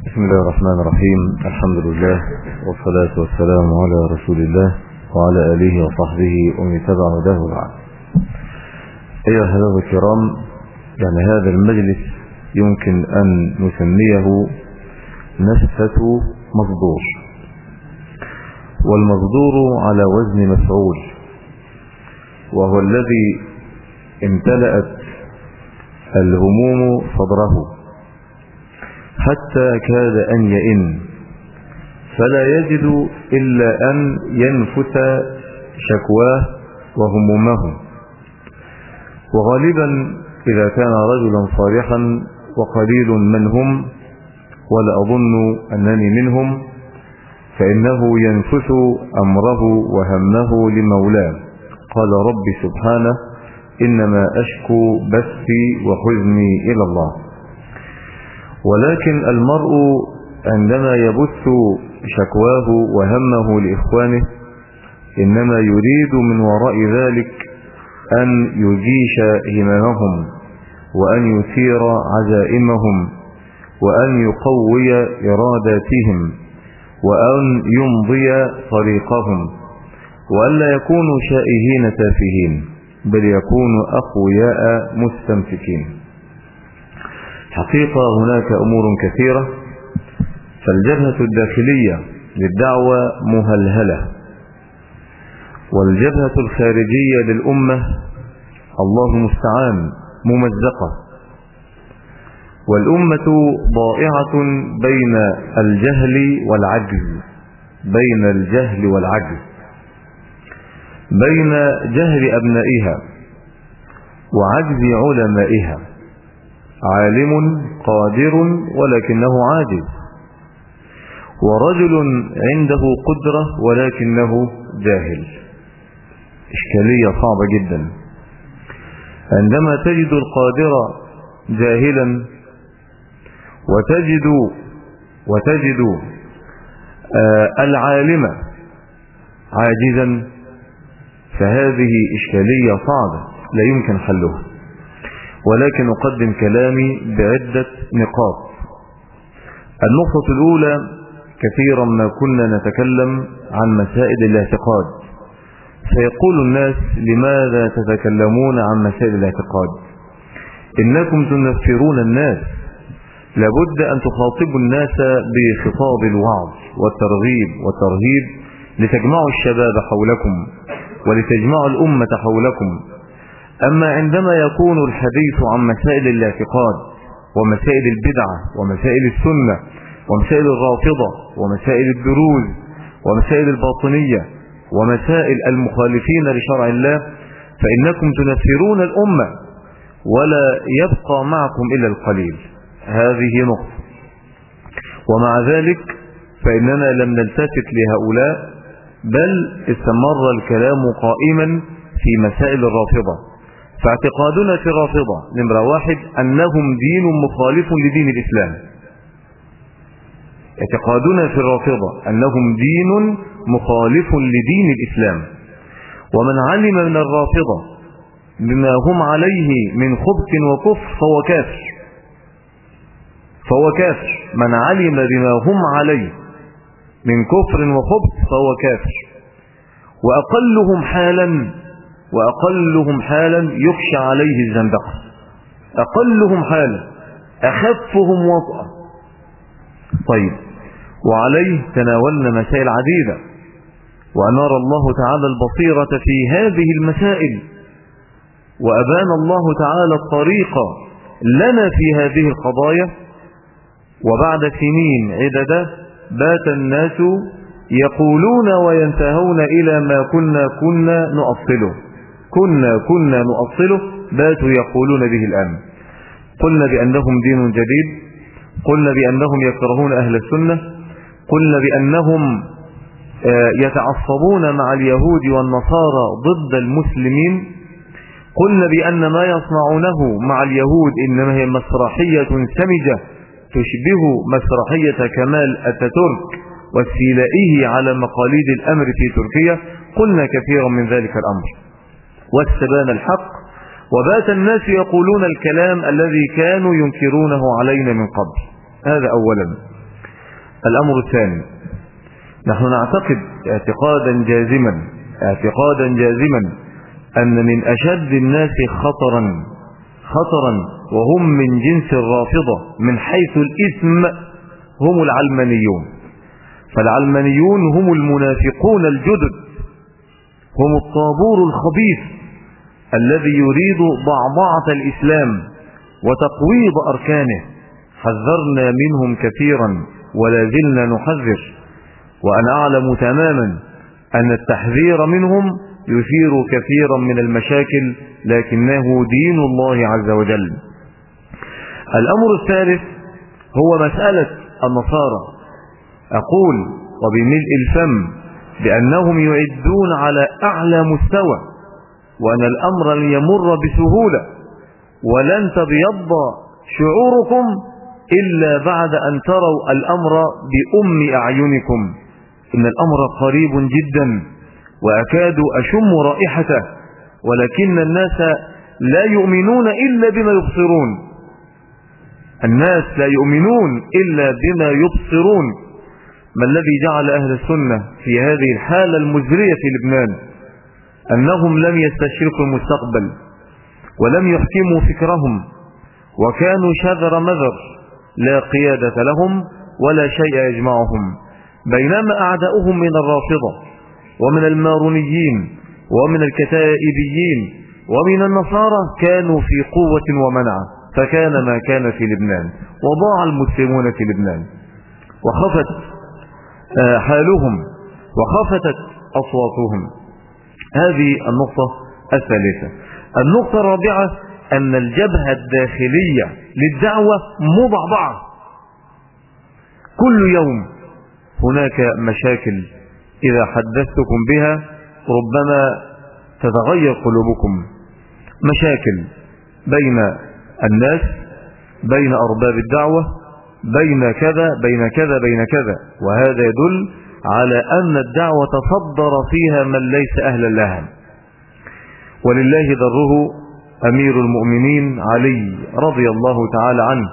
بسم الله الرحمن الرحيم. الحمد لله والصلاة والسلام على رسول الله وعلى آله وصحبه ومن تبع هداه بعد. أيها الأحباب الكرام، يعني هذا المجلس يمكن أن نسميه نفثة مصدور، والمصدور على وزن مفعول، وهو الذي امتلأت الهموم صدره حتى كاد أن يئن، فلا يجد إلا أن ينفث شكواه وهمومه. وغالبا إذا كان رجلا صالحا، وقليل من هم ولا أظن أنني منهم، فإنه ينفث أمره وهمه لمولاه. قال رب سبحانه: إنما أشكو بثي وحزني إلى الله. ولكن المرء عندما يبث شكواه وهمه لإخوانه إنما يريد من وراء ذلك أن يجيش هممهم، وأن يثير عزائمهم، وأن يقوي إراداتهم، وأن يمضي طريقهم، وألا يكونوا شائهين تافهين، بل يكونوا أقوياء مستمسكين. حقيقة هناك أمور كثيرة، فالجبهة الداخلية للدعوة مهلهلة، والجبهة الخارجية للأمة الله المستعان ممزقة، والأمة ضائعة بين الجهل والعجز، بين الجهل والعجز، بين جهل أبنائها وعجز علمائها. عالم قادر ولكنه عاجز، ورجل عنده قدرة ولكنه جاهل. إشكالية صعبة جدا عندما تجد القادر جاهلا وتجد العالم عاجزا، فهذه إشكالية صعبة لا يمكن حلها. ولكن أقدم كلامي بعدة نقاط. النقطة الأولى: كثيرا ما كنا نتكلم عن مسائل الاعتقاد، فيقول الناس: لماذا تتكلمون عن مسائل الاعتقاد؟ إنكم تنفرون الناس. لابد أن تخاطبوا الناس بخطاب الوعظ والترغيب والترهيب، لتجمعوا الشباب حولكم ولتجمعوا الأمة حولكم. أما عندما يكون الحديث عن مسائل الاعتقاد ومسائل البدعة ومسائل السنة ومسائل الرافضة ومسائل الدروز ومسائل الباطنية ومسائل المخالفين لشرع الله، فإنكم تنفرون الأمة ولا يبقى معكم إلا القليل. هذه نقطة. ومع ذلك فإننا لم نلتفت لهؤلاء، بل استمر الكلام قائما في مسائل الرافضة. فاعتقادنا في الرافضة: نمرة واحد، أنهم دين مخالف لدين الإسلام. اعتقادنا في الرافضة أنهم دين مخالف لدين الإسلام. ومن علم من الرافضة بما هم عليه من خبث وكفر فهو كافر، فهو كافر. من علم بما هم عليه من كفر وخبث فهو كافر. وأقلهم حالا يخشى عليه الزندقة. أقلهم حالا، أخفهم وطأ. طيب، وعليه تناولنا مسائل عديدة، وأنار الله تعالى البصيرة في هذه المسائل، وأبان الله تعالى الطريق لنا في هذه القضايا. وبعد سنين عددة بات الناس يقولون وينتهون إلى ما كنا نؤصله. كنا نؤصله، باتوا يقولون به الآن. قلنا بأنهم دين جديد، قلنا بأنهم يكرهون أهل السنة، قلنا بأنهم يتعصبون مع اليهود والنصارى ضد المسلمين، قلنا بأن ما يصنعونه مع اليهود إنما هي مسرحية سمجة تشبه مسرحية كمال أتاتورك واستيلائه على مقاليد الأمر في تركيا. قلنا كثيرا من ذلك الأمر، واستبان الحق، وبات الناس يقولون الكلام الذي كانوا ينكرونه علينا من قبل. هذا أولا. الأمر الثاني، نحن نعتقد اعتقادا جازما أن من أشد الناس خطرا وهم من جنس الرافضة من حيث الإثم هم العلمانيون. فالعلمانيون هم المنافقون الجدد، هم الطابور الخبيث الذي يريد ضعضعة الإسلام وتقويض أركانه. حذرنا منهم كثيرا ولا زلنا نحذر، وأنا أعلم تماما أن التحذير منهم يثير كثيرا من المشاكل، لكنه دين الله عز وجل. الأمر الثالث هو مسألة النصارى. أقول وبملء الفم بأنهم يعدون على أعلى مستوى، وأن الأمر لن يمر بسهولة، ولن تبيض شعوركم إلا بعد أن تروا الأمر بأم أعينكم. إن الأمر قريب جدا وأكاد أشم رائحته، ولكن الناس لا يؤمنون إلا بما يبصرون. الناس لا يؤمنون إلا بما يبصرون. ما الذي جعل أهل السنة في هذه الحالة المزرية في لبنان؟ أنهم لم يستشرقوا المستقبل ولم يحكموا فكرهم، وكانوا شذر مذر لا قيادة لهم ولا شيء يجمعهم، بينما أعداؤهم من الرافضة ومن المارونيين ومن الكتائبيين ومن النصارى كانوا في قوة ومنع، فكان ما كان في لبنان، وضاع المسلمون في لبنان، وخفت حالهم وخفتت أصواتهم. هذه النقطة الثالثة. النقطة الرابعة أن الجبهة الداخلية للدعوة مضعضعة. كل يوم هناك مشاكل إذا حدثتكم بها ربما تتغير قلوبكم. مشاكل بين الناس، بين أرباب الدعوة، بين كذا بين كذا بين كذا، وهذا يدل على أن الدعوة تصدر فيها من ليس أهلا لها. ولله ذره أمير المؤمنين علي رضي الله تعالى عنه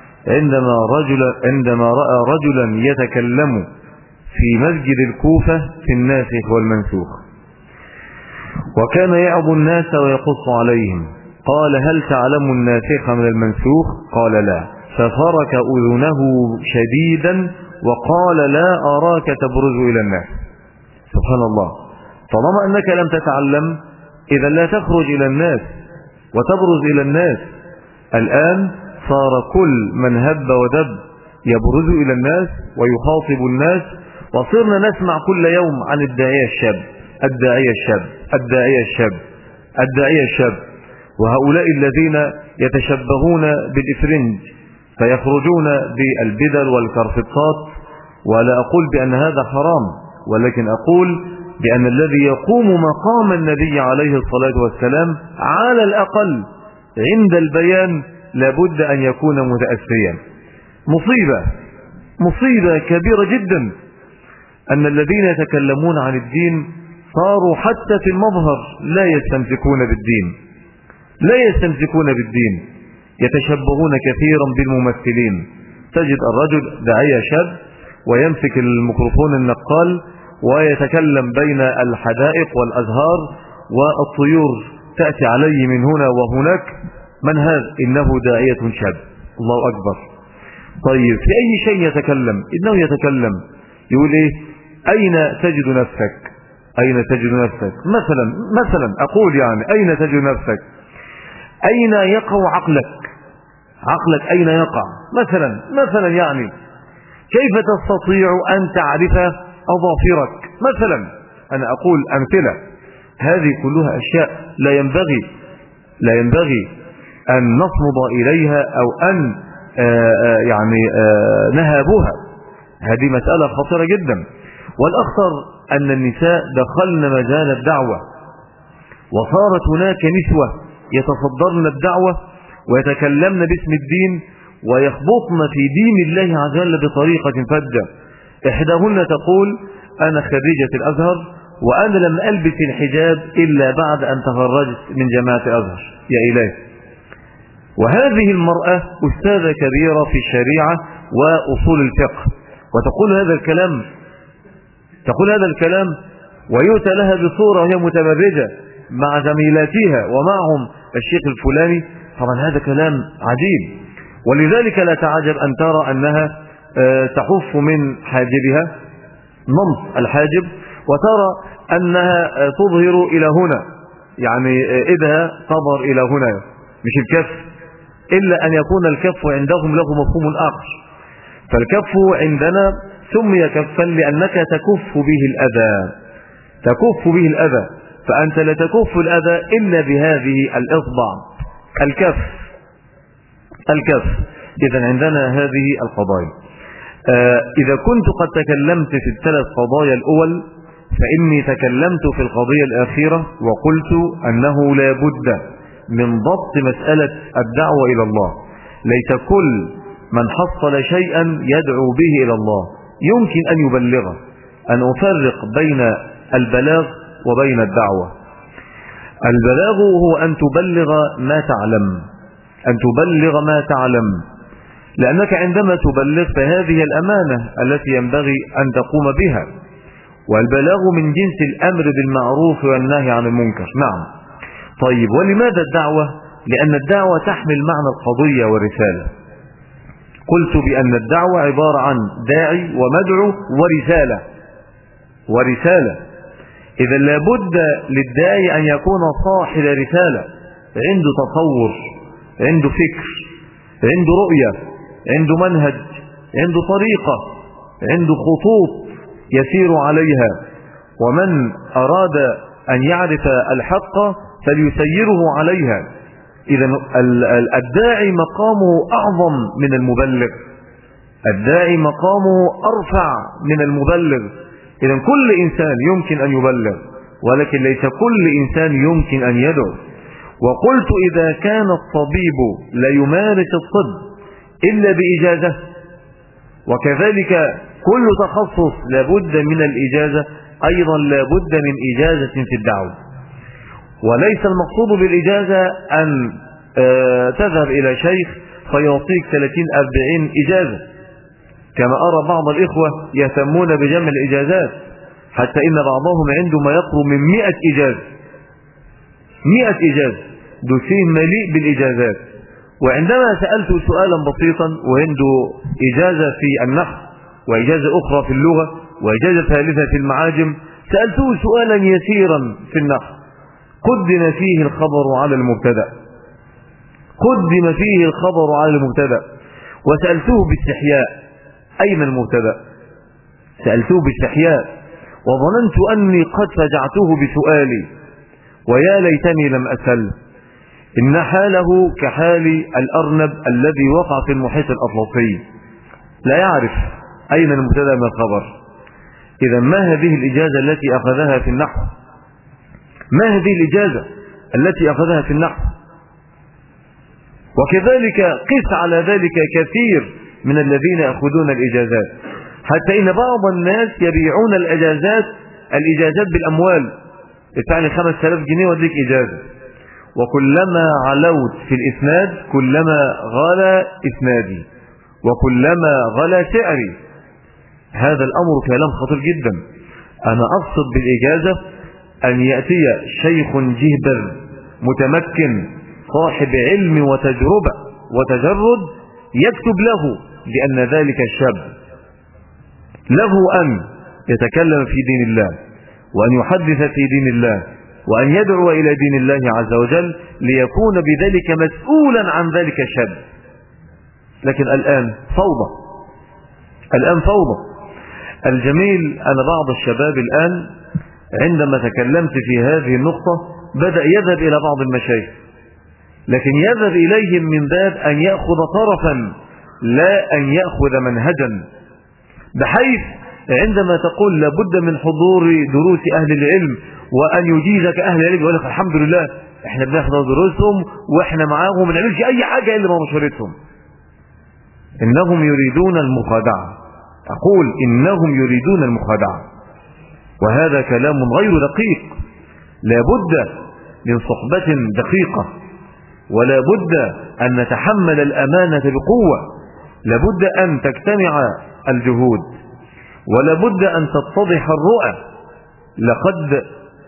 عندما رأى رجلا يتكلم في مسجد الكوفة في الناسخ والمنسوخ، وكان يعظ الناس ويقص عليهم، قال: هل تعلم الناسخ من المنسوخ؟ قال: لا. ففرك أذنه شديدا وقال: لا أراك تبرز إلى الناس. سبحان الله، طالما أنك لم تتعلم إذا لا تخرج إلى الناس وتبرز إلى الناس. الآن صار كل من هب ودب يبرز إلى الناس ويخاطب الناس، وصرنا نسمع كل يوم عن الداعية الشاب الداعية الشاب الداعية الشاب الداعية الشاب، وهؤلاء الذين يتشبهون بالإفرنج فيخرجون بالبدل والكرفطات. ولا أقول بأن هذا حرام، ولكن أقول بأن الذي يقوم مقام النبي عليه الصلاة والسلام على الأقل عند البيان لابد أن يكون متأسيا. مصيبة كبيرة جدا أن الذين يتكلمون عن الدين صاروا حتى في المظهر لا يستمسكون بالدين، يتشبهون كثيرا بالممثلين. تجد الرجل داعية شاب ويمسك الميكروفون النقال ويتكلم بين الحدائق والأزهار والطيور تأتي عليه من هنا وهناك. من هذا؟ إنه داعية شاب. الله أكبر. طيب في أي شيء يتكلم؟ إنه يتكلم يقول إيه؟ أين تجد نفسك؟ أين تجد نفسك؟ مثلا أقول يعني أين تجد نفسك؟ أين يقع عقلك أين يقع؟ مثلا يعني كيف تستطيع أن تعرف أظافرك؟ مثلا أنا أقول أمثلة. هذه كلها أشياء لا ينبغي أن نصمد إليها أو أن نهابها. هذه مسألة خطيرة جدا. والأخطر أن النساء دخلن مجال الدعوة، وصارت هناك نسوة يتصدرن الدعوة ويتكلمن باسم الدين ويخبطن في دين الله عز وجل بطريقة فجة. إحداهن تقول: أنا خريجة الأزهر وأنا لم ألبس الحجاب إلا بعد أن تخرجت من جامعة الأزهر. يا إلهي. وهذه المرأة أستاذة كبيرة في الشريعة وأصول الفقه، وتقول هذا الكلام ويؤتى لها بصورة وهي متبرجة مع زميلاتها ومعهم الشيخ الفلاني. طبعا هذا كلام عجيب، ولذلك لا تعجب أن ترى أنها تحف من حاجبها نمط الحاجب، وترى أنها تظهر إلى هنا، يعني إذا تظهر إلى هنا مش الكف، إلا أن يكون الكف عندهم له مفهوم آخر. فالكف عندنا سمي كفا لأنك تكف به الأذى، فأنت لا تكف الأذى إلا بهذه الإصبع الكف. إذا عندنا هذه القضايا. إذا كنت قد تكلمت في الثلاث قضايا الأول، فإني تكلمت في القضية الأخيرة وقلت أنه لا بد من ضبط مسألة الدعوة إلى الله. ليس كل من حصل شيئا يدعو به إلى الله يمكن أن يبلغه. أن أفرق بين البلاغ وبين الدعوة. البلاغ هو أن تبلغ ما تعلم، لأنك عندما تبلغ فهذه الأمانة التي ينبغي أن تقوم بها، والبلاغ من جنس الأمر بالمعروف والنهي عن المنكر. نعم. طيب، ولماذا الدعوة؟ لأن الدعوة تحمل معنى القضية والرسالة. قلت بأن الدعوة عبارة عن داعي ومدعو ورسالة. إذا لابد للداعي أن يكون صاحب رسالة، عنده تصور، عنده فكر، عنده رؤية، عنده منهج، عنده طريقة، عنده خطوط يسير عليها. ومن أراد أن يعرف الحق فليسيره عليها. إذا الداعي مقامه أعظم من المبلغ، الداعي مقامه أرفع من المبلغ. إذا كل إنسان يمكن أن يبلغ، ولكن ليس كل إنسان يمكن أن يدعو. وقلت إذا كان الطبيب لا يمارس الطب إلا بإجازة، وكذلك كل تخصص لابد من الإجازة، أيضا لابد من إجازة في الدعوة. وليس المقصود بالإجازة أن تذهب إلى شيخ فيعطيك 30-40 إجازة، كما أرى بعض الإخوة يهتمون بجمع الإجازات، حتى إن بعضهم عنده ما يقرب من 100 إجازة. 100 إجازة، دوسين مليء بالإجازات. وعندما سألت سؤالا بسيطا، وعنده إجازة في النحو وإجازة أخرى في اللغة وإجازة ثالثة في المعاجم، سألته سؤالا يسيرا في النحو قدم فيه الخبر على المبتدأ، وسألته باستحياء أين المبتدأ؟ سألته باستحياء، وظننت أني قد فجعته بسؤالي، ويا ليتني لم أسأل. إن حاله كحال الأرنب الذي وقع في المحيط الأطلسي، لا يعرف أين المبتدأ من الخبر. إذا ما هذه الإجازة التي أخذها في النحو؟ وكذلك قس على ذلك كثير من الذين يأخذون الإجازات، حتى إن بعض الناس يبيعون الإجازات بالأموال. ادفعني 5000 جنيه واديك إجازة، وكلما علوت في الإسناد كلما غلى إسنادي وكلما غلى سعري. هذا الأمر كلام خطير جدا. أنا أقصد بالإجازة أن يأتي شيخ جهبذ متمكن صاحب علم وتجربة وتجرد يكتب له بأن ذلك الشاب له أن يتكلم في دين الله، وأن يحدث في دين الله، وأن يدعو إلى دين الله عز وجل، ليكون بذلك مسؤولا عن ذلك الشاب. لكن الآن فوضى. الجميل أن بعض الشباب الآن عندما تكلمت في هذه النقطة بدأ يذهب إلى بعض المشايخ، لكن يذهب إليهم من باب أن يأخذ طرفا لا أن يأخذ منهجا، بحيث عندما تقول لابد من حضور دروس أهل العلم وأن يجيزك أهل العلم، يقول لك الحمد لله احنا بنحضر دروسهم واحنا معاهم، ما نعملش أي حاجة إلا ما مشورتهم. إنهم يريدون المخادعة. أقول إنهم يريدون المخادعة، وهذا كلام غير دقيق. لابد من صحبة دقيقة، ولا بد أن نتحمل الأمانة بقوة، لابد أن تجتمع الجهود ولا بد أن تتضح الرؤى. لقد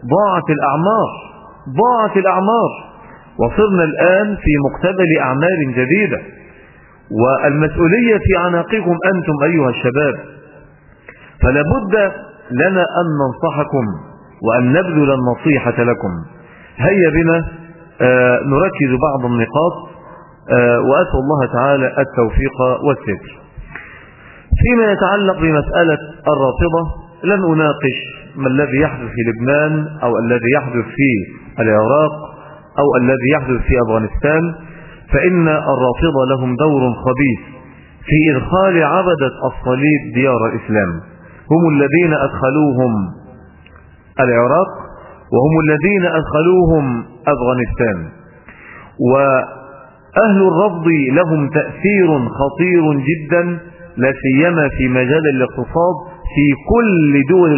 ضاعت الأعمار وصرنا الآن في مقتبل أعمار جديدة، والمسؤولية في عناقكم أنتم أيها الشباب. فلا بد لنا أن ننصحكم وأن نبذل النصيحة لكم. هيا بنا نركز بعض النقاط، وأسأل الله تعالى التوفيق والستر. فيما يتعلق بمسألة الرافضة لن أناقش ما الذي يحدث في لبنان أو الذي يحدث في العراق أو الذي يحدث في أفغانستان، فإن الرافضة لهم دور خبيث في إدخال عبدة الصليب ديار الإسلام. هم الذين أدخلوهم العراق، وهم الذين أدخلوهم أفغانستان. وأهل الرفض لهم تأثير خطير جدا، لا سيما في مجال الاقتصاد في كل دول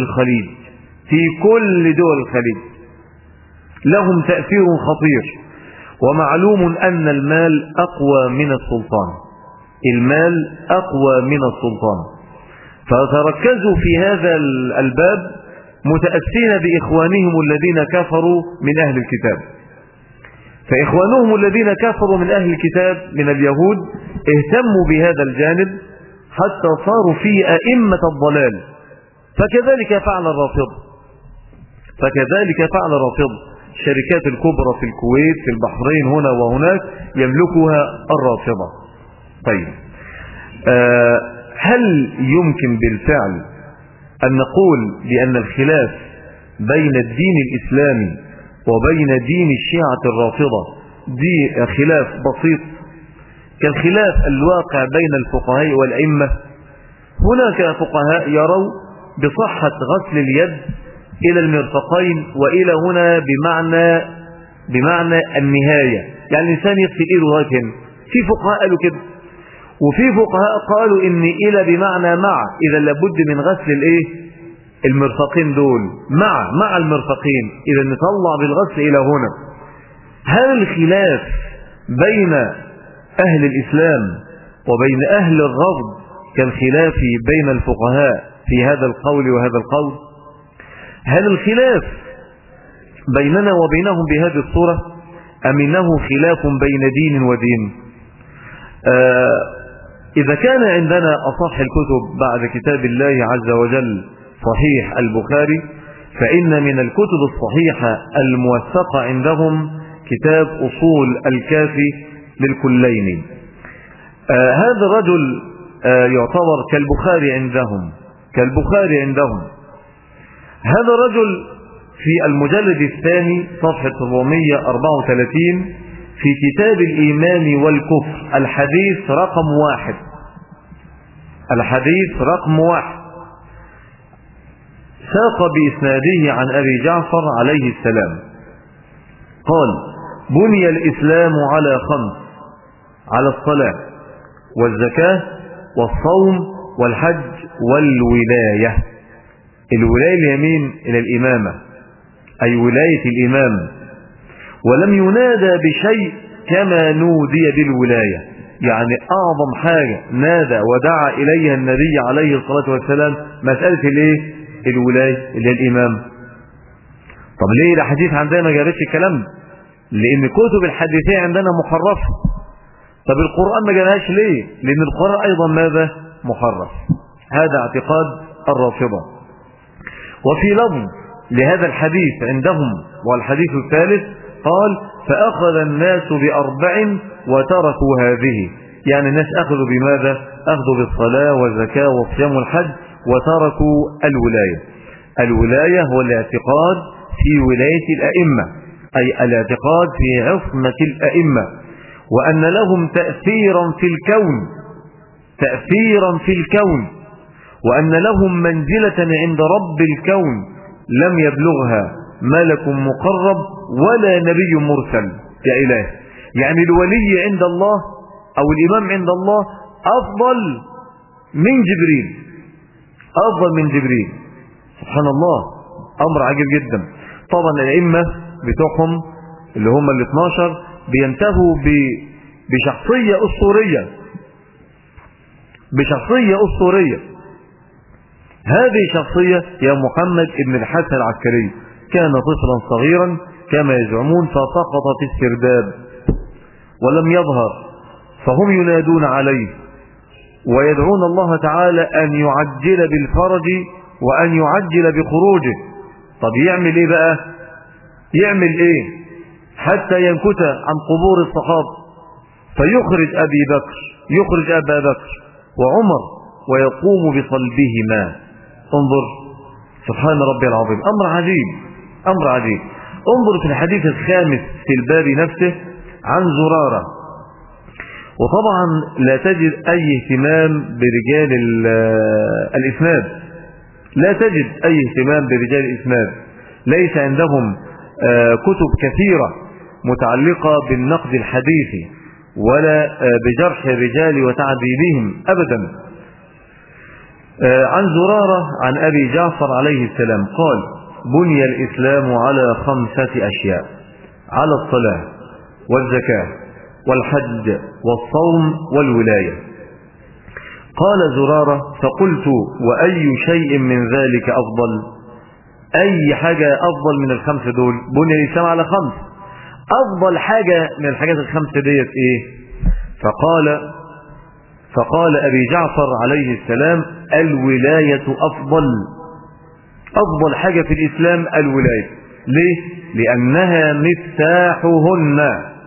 الخليج لهم تأثير خطير. ومعلوم أن المال أقوى من السلطان، فتركزوا في هذا الباب متأسين بإخوانهم الذين كفروا من أهل الكتاب. فإخوانهم الذين كفروا من أهل الكتاب من اليهود اهتموا بهذا الجانب حتى صاروا فيه أئمة الضلال. فكذلك فعل الرافضة. الشركات الكبرى في الكويت، في البحرين، هنا وهناك يملكها الرافضة. طيب، هل يمكن بالفعل أن نقول بأن الخلاف بين الدين الإسلامي وبين دين الشيعة الرافضة دي خلاف بسيط كالخلاف الواقع بين الفقهاء والأئمة؟ هناك فقهاء يروا بصحة غسل اليد إلى المرفقين وإلى هنا بمعنى النهاية، يعني الإنسان يغسل إيده لغاية هنا. في فقهاء قالوا كده، وفي فقهاء قالوا إن إلى بمعنى مع، إذا لابد من غسل المرفقين دول مع المرفقين، إذا نطلع بالغسل إلى هنا. هل الخلاف بين أهل الإسلام وبين أهل الرفض كالخلاف بين الفقهاء في هذا القول وهذا القول؟ هل الخلاف بيننا وبينهم بهذه الصورة أم إنه خلاف بين دين ودين؟ إذا كان عندنا أصح الكتب بعد كتاب الله عز وجل صحيح البخاري، فإن من الكتب الصحيحة الموثقة عندهم كتاب أصول الكافي للكلين. هذا الرجل يعتبر كالبخاري عندهم. هذا الرجل في المجلد الثاني صفحة 434 في كتاب الإيمان والكفر الحديث رقم 1 ساق بإسناده عن أبي جعفر عليه السلام قال: بني الإسلام على 5: على الصلاة والزكاة والصوم والحج والولاية. الولاية اليمين إلى الإمامة، أي ولاية الإمام. ولم ينادى بشيء كما نودي بالولاية، يعني أعظم حاجة نادى ودعا إليها النبي عليه الصلاة والسلام مسألة الولاية اللي هي الإمام. طب ليه الحديث عندنا ما جابتش الكلام؟ لأن كتب الحديثية عندنا محرفة. طب القرآن ما جابهاش ليه؟ لأن القرآن أيضا ماذا؟ محرف. هذا اعتقاد الرافضة. وفي لفظ لهذا الحديث عندهم والحديث الثالث قال: فأخذ الناس ب4 وتركوا هذه، يعني الناس أخذوا بماذا؟ أخذوا بالصلاة والزكاة والصيام والحج وتركوا الولاية. الولاية هو الاعتقاد في ولاية الأئمة، أي الاعتقاد في عصمة الأئمة، وأن لهم تأثيرا في الكون، وأن لهم منزلة عند رب الكون لم يبلغها ملك مقرب ولا نبي مرسل كإله. يعني الولي عند الله أو الإمام عند الله أفضل من جبريل. سبحان الله، أمر عجيب جدا. طبعا الأئمة بتوعهم اللي هم ال12 بينتهوا بشخصية أسطورية. هذه شخصية يا محمد ابن الحسن العسكري كان طفلا صغيرا كما يزعمون، فسقط في السرداب ولم يظهر، فهم ينادون عليه ويدعون الله تعالى أن يعجل بالفرج وأن يعجل بخروجه. طب يعمل ايه بقى؟ يعمل ايه حتى ينكت عن قبور الصحابة؟ فيخرج يخرج أبا بكر وعمر ويقوم بصلبهما. انظر سبحان ربي العظيم، أمر عجيب، أمر عجيب. انظر في الحديث الخامس في الباب نفسه عن زرارة. وطبعا لا تجد أي اهتمام برجال الإسناد، لا تجد أي اهتمام برجال الإسناد، ليس عندهم كتب كثيرة متعلقة بالنقد الحديثي ولا بجرح الرجال وتعذيبهم أبدا. عن زرارة عن أبي جعفر عليه السلام قال: بني الإسلام على 5 أشياء: على الصلاة والزكاة والحج والصوم والولاية. قال زرارة: فقلت: وأي شيء من ذلك أفضل؟ أي حاجة أفضل من ال5 دول؟ بني الإسلام على 5، أفضل حاجة من الحاجات ال5 ديت إيه؟ فقال أبي جعفر عليه السلام: الولاية أفضل. أفضل حاجة في الإسلام الولاية. ليه؟ لأنها مفتاحهن،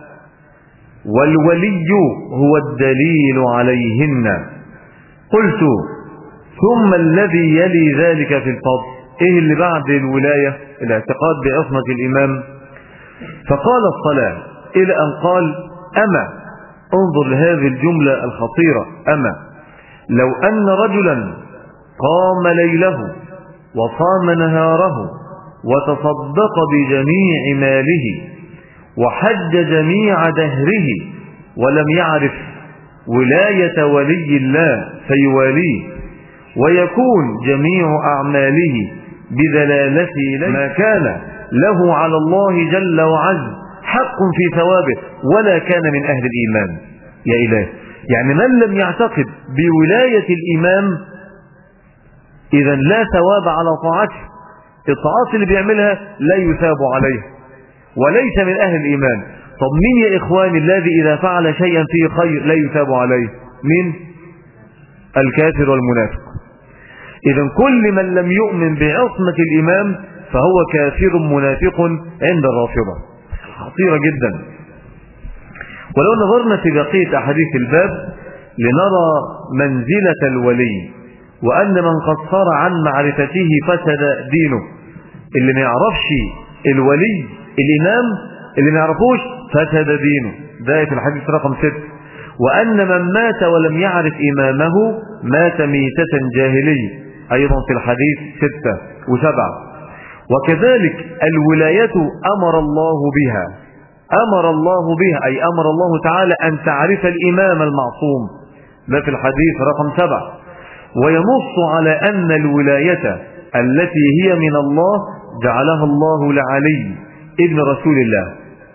والولي هو الدليل عليهن. قلت: ثم الذي يلي ذلك في الفضل؟ إيه اللي بعد الولاية؟ الاعتقاد بعصمة الإمام. فقال: الصلاة، إلى أن قال: أما، انظر لهذه الجملة الخطيرة، أما لو أن رجلا قام ليله وصام نهاره وتصدق بجميع ماله وحج جميع دهره ولم يعرف ولاية ولي الله فيواليه، ويكون جميع أعماله بدلالته ما كان له على الله جل وعز حق في ثوابه ولا كان من أهل الإيمان. يا إله، يعني من لم يعتقد بولاية الإمام إذا لا ثواب على طاعته، الطاعات اللي بيعملها لا يثاب عليها وليس من أهل الإيمان. طب مين يا إخواني الذي إذا فعل شيئا فيه خير لا يثاب عليه؟ مين؟ الكافر والمنافق. إذا كل من لم يؤمن بعصمة الإمام فهو كافر منافق عند الرافضة. خطيرة جدا. ولو نظرنا في بقية أحاديث الباب لنرى منزلة الولي، وأن من قصر عن معرفته فسد دينه. اللي ما يعرفش الولي الإمام، اللي ما يعرفوش فسد دينه، ده في الحديث رقم 6. وأن من مات ولم يعرف إمامه مات ميتة جاهلية، أيضا في الحديث 6 و7. وكذلك الولاية أمر الله بها، أمر الله بها أي أمر الله تعالى أن تعرف الإمام المعصوم، ده في الحديث رقم 7. وينص على أن الولاية التي هي من الله جعلها الله لعلي ابن رسول الله،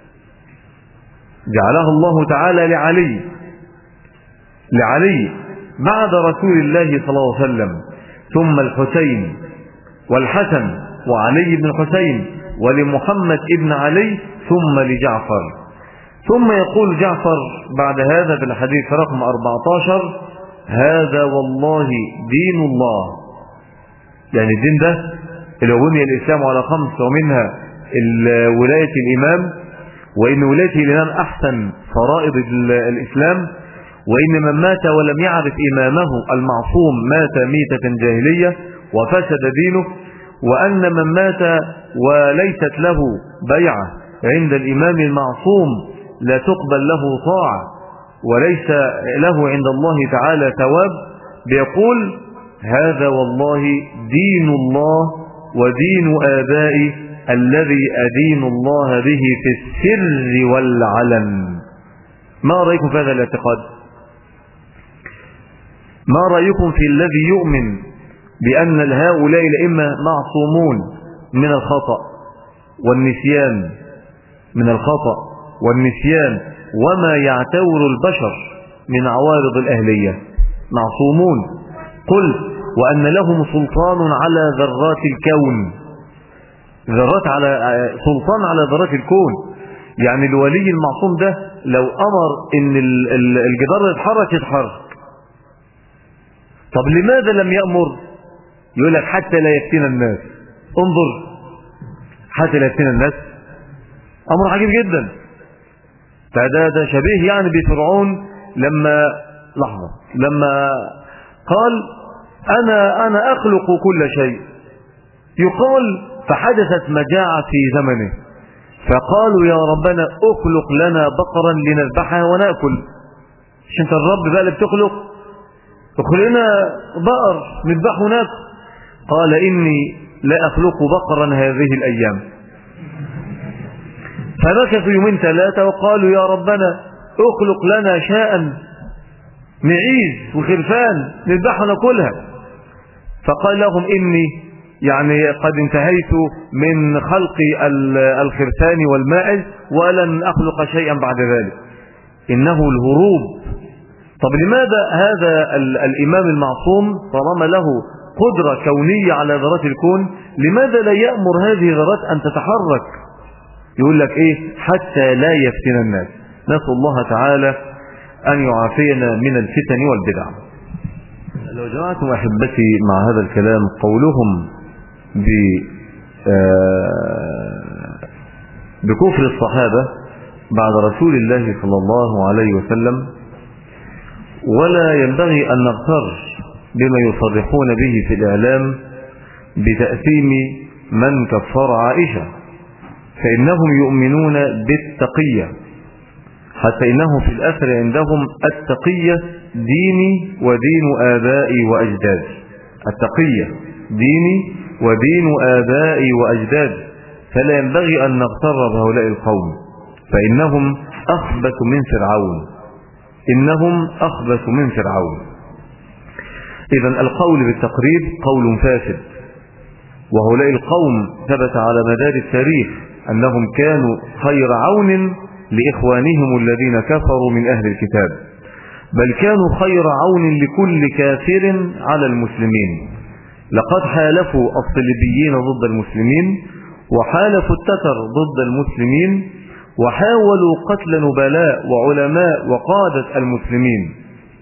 جعلها الله تعالى لعلي بعد رسول الله صلى الله عليه وسلم، ثم الحسين والحسن وعلي بن الحسين ولمحمد ابن علي ثم لجعفر. ثم يقول جعفر بعد هذا في الحديث رقم 14: هذا والله دين الله. يعني الدين ده اللي بني الإسلام على 5 ومنها ولاية الإمام، وإن ولاية الإمام أحسن فرائض الإسلام، وإن من مات ولم يعرف إمامه المعصوم مات ميتة جاهلية وفسد دينه، وأن من مات وليست له بيعة عند الإمام المعصوم لا تقبل له طاعة وليس له عند الله تعالى ثواب. بيقول: هذا والله دين الله ودين آبائي الذي أدين الله به في السر والعلن. ما رأيكم في هذا الاعتقاد؟ ما رأيكم في الذي يؤمن بأن هؤلاء الأئمة معصومون من الخطأ والنسيان، وما يعتور البشر من عوارض الأهلية، معصومون؟ قل وأن لهم سلطان على ذرات الكون، سلطان على ذرات الكون. يعني الولي المعصوم ده لو أمر إن الجدار يتحرك. طب لماذا لم يأمر؟ يقول لك حتى لا يفتن الناس. انظر، حتى لا يفتن الناس، أمر عجيب جدا. فده شبيه يعني بفرعون لما قال أنا أخلق كل شيء، يقال فحدثت مجاعة في زمنه، فقالوا يا ربنا اخلق لنا بقرا لنذبحها ونأكل. مش انت الرب بقى اللي بتخلق؟ اخلق لنا بقر نذبحه ونأكل. قال إني لا أخلق بقرا هذه الأيام. فمكثوا يومين ثلاثة وقالوا يا ربنا اخلق لنا شاء معيز وخرفان نذبحها ونأكلها. فقال لهم إني يعني قد انتهيت من خلق الخرفان والماعز ولن أخلق شيئا بعد ذلك. إنه الهروب. طب لماذا هذا الإمام المعصوم طالما له قدرة كونية على ذرات الكون، لماذا لا يأمر هذه الذرات أن تتحرك؟ يقول لك إيه؟ حتى لا يفتن الناس. نسأل الله تعالى أن يعافينا من الفتن والبدع. لو جمعتم أحبتي مع هذا الكلام، قولهم بكفر الصحابة بعد رسول الله صلى الله عليه وسلم، ولا ينبغي أن نغتر بما يصرحون به في الإعلام بتأثيم من كفر عائشة، فإنهم يؤمنون بالتقية، حتى إنه في الأثر عندهم التقية ديني ودين آبائي وأجدادي. التقية ديني ودين آبائي وأجدادي، فلا ينبغي أن نغتر بهؤلاء القوم، فإنهم أخبث من فرعون. إنهم أخبث من فرعون. إذن القول بالتقريب قول فاسد، وهؤلاء القوم ثبت على مدار التاريخ أنهم كانوا خير عون لإخوانهم الذين كفروا من أهل الكتاب، بل كانوا خير عون لكل كافر على المسلمين. لقد حالفوا الصليبيين ضد المسلمين، وحالفوا التتر ضد المسلمين، وحاولوا قتل نبلاء وعلماء وقادة المسلمين.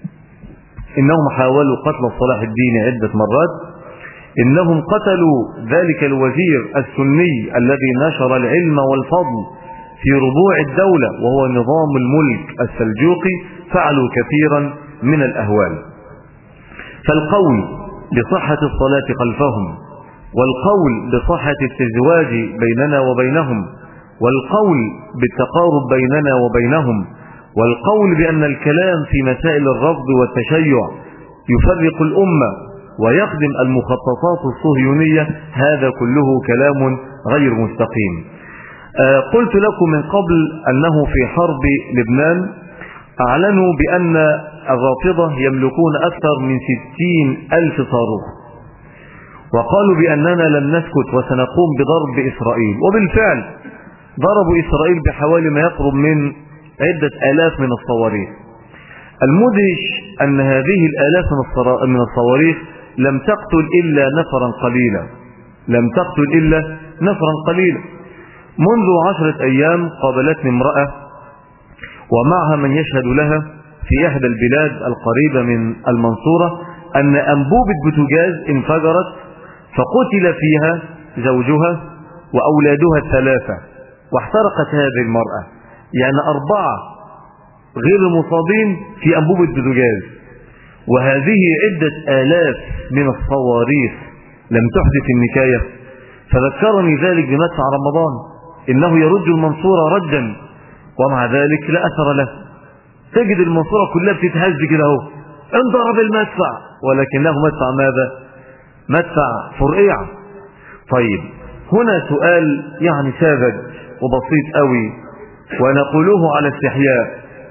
إنهم حاولوا قتل صلاح الدين عدة مرات. إنهم قتلوا ذلك الوزير السني الذي نشر العلم والفضل في ربوع الدولة وهو نظام الملك السلجوقي. فعلوا كثيرا من الأهوال. فالقول بصحة الصلاة خلفهم، والقول بصحة التزواج بيننا وبينهم، والقول بالتقارب بيننا وبينهم، والقول بأن الكلام في مسائل الرفض والتشيع يفرق الأمة ويخدم المخططات الصهيونية، هذا كله كلام غير مستقيم. قلت لكم من قبل أنه في حرب لبنان أعلنوا بأن الرافضة يملكون أكثر من 60,000 صاروخ، وقالوا بأننا لن نسكت وسنقوم بضرب إسرائيل. وبالفعل ضربوا إسرائيل بحوالي ما يقرب من عدة آلاف من الصواريخ. المدهش أن هذه الآلاف من الصواريخ لم تقتل إلا نفرا قليلا، لم تقتل إلا نفرا قليلا. منذ 10 أيام قابلتني امرأة ومعها من يشهد لها في إحدى البلاد القريبة من المنصورة أن أنبوبة بوتاجاز انفجرت فقتل فيها زوجها وأولادها الثلاثة، واحترقت هذه المرأة. يعني 4 غير مصابين في أنبوبة بوتاجاز، وهذه عدة آلاف من الصواريخ لم تحدث النكاية. فذكرني ذلك بمدفع رمضان، إنه يرد المنصورة ردا، ومع ذلك لا أثر له. تجد المنصورة كلها بتتهز كده اهو، انضرب المدفع، ولكنه مدفع ماذا؟ مدفع فرقيع. طيب هنا سؤال يعني ساذج وبسيط قوي ونقوله على استحياء.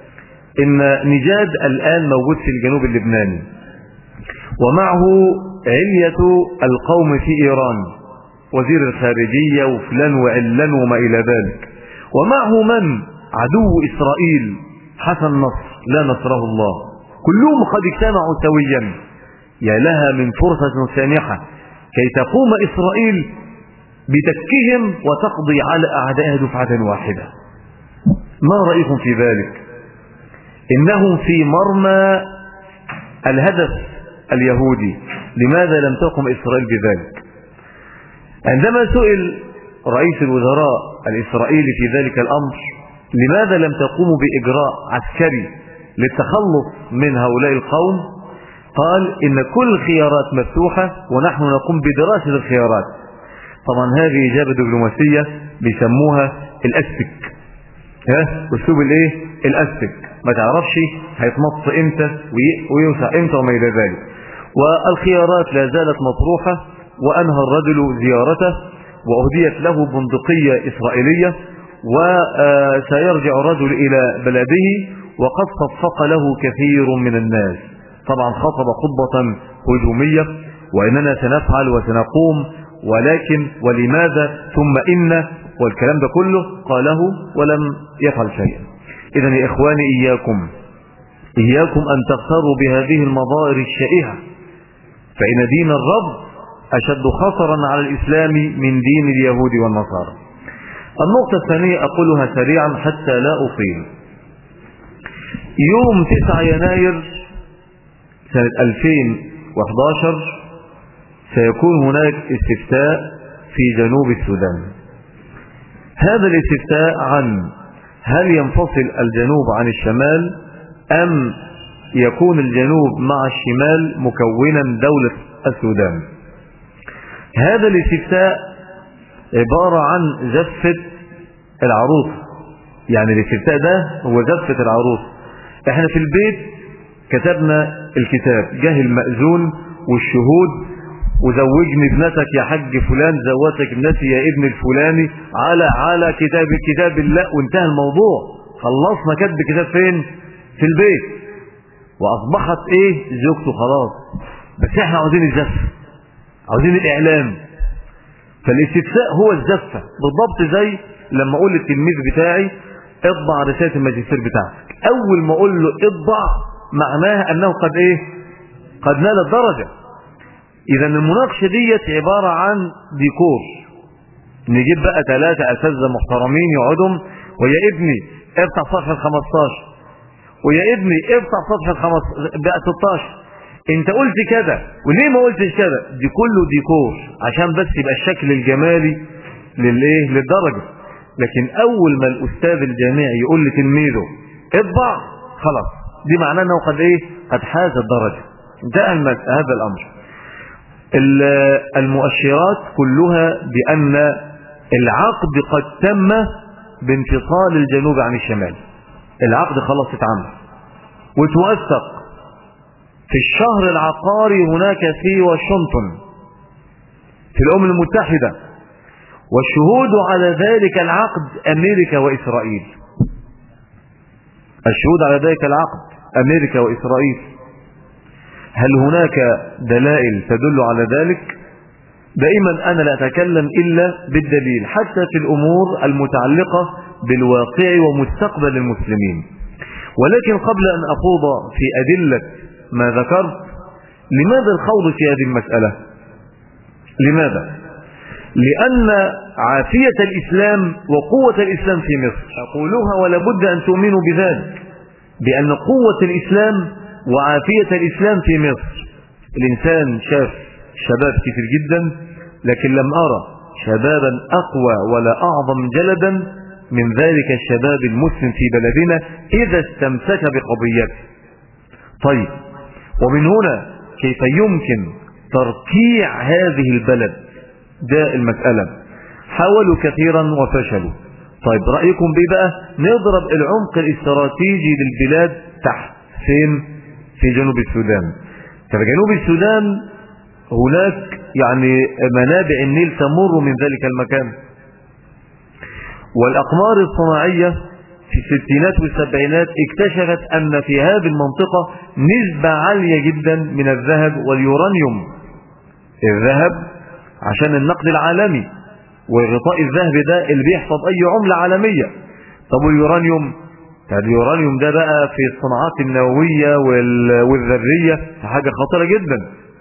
إن نجاد الآن موجود في الجنوب اللبناني، ومعه علية القوم في إيران، وزير الخارجية وفلان وعلان وما إلى ذلك، ومعه من؟ عدو إسرائيل حسن نصر لا نصره الله. كلهم قد اجتمعوا سويا يا لها من فرصة سانحة كي تقوم إسرائيل بتكهم وتقضي على أعدائها دفعة واحدة. ما رأيكم في ذلك؟ إنهم في مرمى الهدف اليهودي. لماذا لم تقم إسرائيل بذلك؟ عندما سئل رئيس الوزراء الإسرائيلي في ذلك الأمر لماذا لم تقوموا بإجراء عسكري للتخلص من هؤلاء القوم، قال إن كل الخيارات مفتوحة ونحن نقوم بدراسة الخيارات. طبعا هذه إجابة دبلوماسية بيسموها الأستك، أسلوب الإيه؟ الأستك، ما تعرفش هيتنط إمتى ويوسع إمتى وما إلى ذلك. والخيارات لا زالت مطروحة، وأنهى الرجل زيارته وأهديت له بندقية إسرائيلية، وسيرجع الرجل إلى بلده وقد صفق له كثير من الناس. طبعا خطب خطبة هجومية وإننا سنفعل وسنقوم، ولكن ولماذا ثم إن والكلام ده كله قاله ولم يفعل شيئا. إذن يا إخواني إياكم أن تغتروا بهذه المظاهر الشائعة، فإن دين الرب أشد خطرا على الإسلام من دين اليهود والنصارى. النقطة الثانية أقولها سريعا حتى لا أطيل. يوم 9 يناير سنة 2011 سيكون هناك استفتاء في جنوب السودان. هذا الاستفتاء عن هل ينفصل الجنوب عن الشمال أم يكون الجنوب مع الشمال مكونا دولة السودان. هذا الاستفتاء عبارة عن زفة العروس، يعني الاستفتاء ده هو زفة العروس. احنا في البيت كتبنا الكتاب، جه المأذون والشهود وزوجني ابنتك يا حاج فلان، زوجتك ابنتي يا ابن الفلاني على كتاب الله، وانتهى الموضوع. خلصنا كتب كتاب فين؟ في البيت، واصبحت زوجته خلاص. بس احنا عاوزين الزف، عاوزين الاعلام. فالاستفتاء هو الزفة بالضبط، زي لما اقول للتلميذ بتاعي اطبع رسالة الماجستير بتاعتك، اول ما اقول له اطبع معناها انه قد نال الدرجة. اذا المناقشة ديت عبارة عن ديكور، نجيب بقى 3 اساتذة محترمين يقعدهم، ويا ابني افتح صفحة 15، ويا ابني افتح صفحة بقى 16، انت قلت كده وليه ما قلتش كده. دي كله ديكور عشان بس يبقى الشكل الجمالي للدرجة. لكن اول ما الاستاذ الجامعي يقول لتلميذه اطبع، خلاص دي معناه انه قد حاز الدرجة، انتهى هذا الامر. المؤشرات كلها بان العقد قد تم بانفصال الجنوب عن الشمال. العقد خلاص اتعمل وتوثق في الشهر العقاري هناك في واشنطن في الأمم المتحدة، والشهود على ذلك العقد أمريكا وإسرائيل. الشهود على ذلك العقد أمريكا وإسرائيل. هل هناك دلائل تدل على ذلك؟ دائما أنا لا أتكلم إلا بالدليل حتى في الأمور المتعلقة بالواقع ومستقبل المسلمين. ولكن قبل أن أخوض في أدلة ما ذكرت، لماذا الخوض في هذه المسألة؟ لماذا؟ لأن عافية الإسلام وقوة الإسلام في مصر أقولها ولا بد أن تؤمنوا بذلك، بأن قوة الإسلام وعافية الإسلام في مصر. الإنسان شاف شباب كثير جدا، لكن لم أرى شبابا أقوى ولا أعظم جلدا من ذلك الشباب المسلم في بلدنا إذا استمسك بقضيته. طيب، ومن هنا كيف يمكن تركيع هذه البلد؟ ده المسألة. حاولوا كثيرا وفشلوا. طيب رأيكم بيه بقى؟ نضرب العمق الاستراتيجي للبلاد تحت فين؟ في جنوب السودان. في جنوب السودان هناك يعني منابع النيل تمر من ذلك المكان، والأقمار الصناعية في الستينات والسبعينات اكتشفت أن في هذه المنطقة نسبة عالية جدا من الذهب واليورانيوم. الذهب عشان النقد العالمي، وغطاء الذهب ده اللي بيحفظ أي عملة عالمية. طب واليورانيوم؟ اليورانيوم ده بقى في الصناعات النووية والذرية حاجة خطيرة جدا.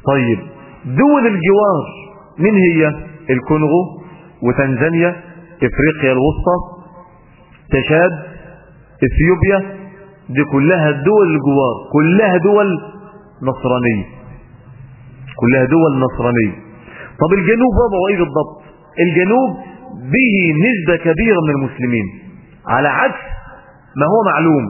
طيب دول الجوار من هي؟ الكونغو وتنزانيا، افريقيا الوسطى، تشاد، اثيوبيا، دي كلها دول الجوار، كلها دول نصرانية، كلها دول نصرانية. طب الجنوب وضعه ايه بالضبط؟ الجنوب به نسبة كبيرة من المسلمين على عكس ما هو معلوم،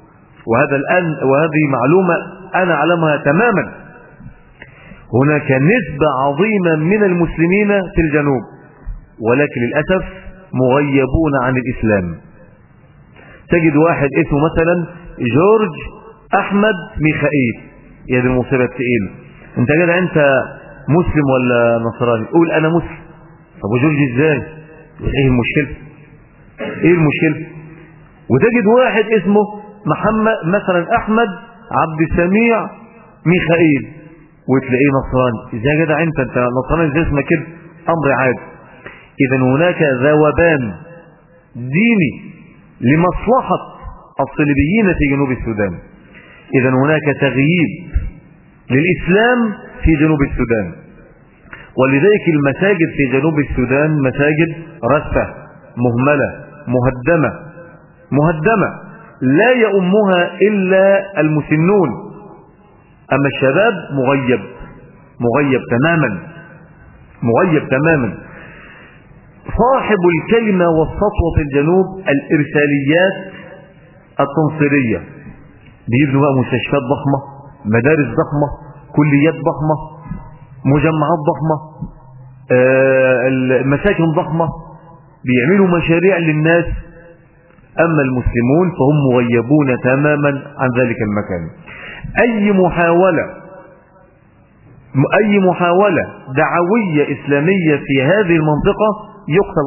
وهذه معلومة انا اعلمها تماما. هناك نسبة عظيمة من المسلمين في الجنوب، ولكن للأسف مغيبون عن الإسلام. تجد واحد اسمه مثلا جورج أحمد ميخائيل، يا دي المصيبة الثقيلة. انت كده انت مسلم ولا نصراني؟ قول انا مسلم. طب وجورج ازاي؟ ايه المشكلة؟ ايه المشكلة؟ وتجد واحد اسمه محمد مثلا احمد عبد السميع ميخائيل وتلاقيه نصراني. ازاي يا جدع انت نصراني ازاي اسمك كده؟ امر عادي. اذا هناك ذوبان ديني لمصلحة الصليبيين في جنوب السودان. اذا هناك تغييب للإسلام في جنوب السودان، ولذلك المساجد في جنوب السودان مساجد رثة مهملة مهدمة لا يؤمها إلا المسنون، أما الشباب مغيب تماما. صاحب الكلمة والسطوة في الجنوب الإرساليات التنصيرية، بيبنوا بقى مستشفيات ضخمة، مدارس ضخمة، كليات ضخمة، مجمعات ضخمة، مساكن ضخمة، بيعملوا مشاريع للناس. أما المسلمون فهم مغيبون تماما عن ذلك المكان. أي محاولة دعوية إسلامية في هذه المنطقة يقتل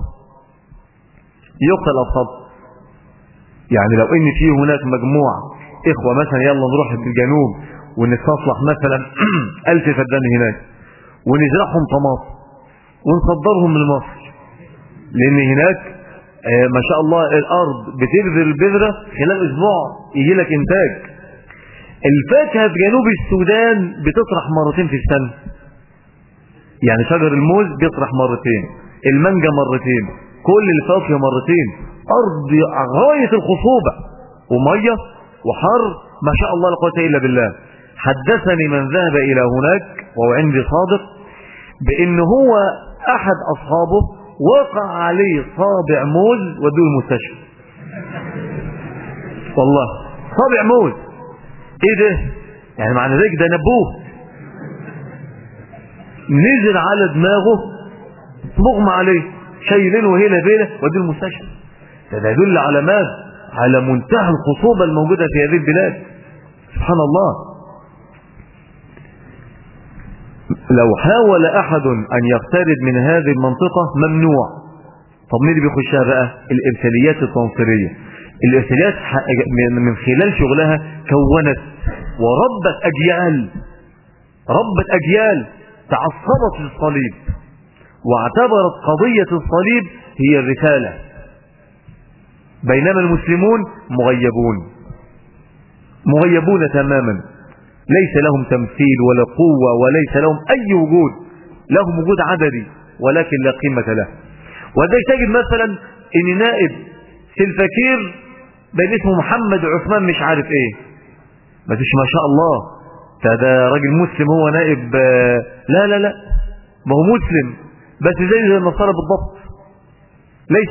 أصحابها. يعني لو ان في هناك مجموعة اخوة مثلا يلا نروح بالجنوب ونستصلح مثلا 1000 فدان هناك ونزرعهم طماطم ونصدرهم لمصر، لان هناك ما شاء الله الارض بتبذر البذرة خلال اسبوع يجي لك انتاج. الفاكهة في جنوب السودان بتطرح مرتين في السنة، يعني شجر الموز بيطرح مرتين، المانجا مرتين، كل الفاكهة مرتين. أرض غاية الخصوبة ومية وحر ما شاء الله لا قوة إلا بالله. حدثني من ذهب إلى هناك وهو عندي صادق بأن هو أحد أصحابه وقع عليه صابع موز ودوه المستشفى. والله صابع موز، ايه ده؟ يعني معنى ذلك ده نبوه نزل على دماغه مغمى عليه، شايلينه هنا بيله ودوه المستشفى. ده يدل على ماذا؟ على منتهى الخصوبة الموجودة في هذه البلاد. سبحان الله. لو حاول أحد أن يقترب من هذه المنطقة ممنوع. طب مين اللي بيخشها بقى؟ الإرساليات التنصيرية. الإرساليات من خلال شغلها كونت وربت أجيال تعصبت للصليب واعتبرت قضية الصليب هي الرسالة، بينما المسلمون مغيبون تماما، ليس لهم تمثيل ولا قوة وليس لهم أي وجود، لهم وجود عددي ولكن لا قيمة له. وده تجد مثلا ان نائب سلفاكير بين اسمه محمد عثمان مش عارف ايه، ما فيش ما شاء الله ده راجل مسلم هو نائب، لا ما هو مسلم بس زي النصارى بالضبط، ليس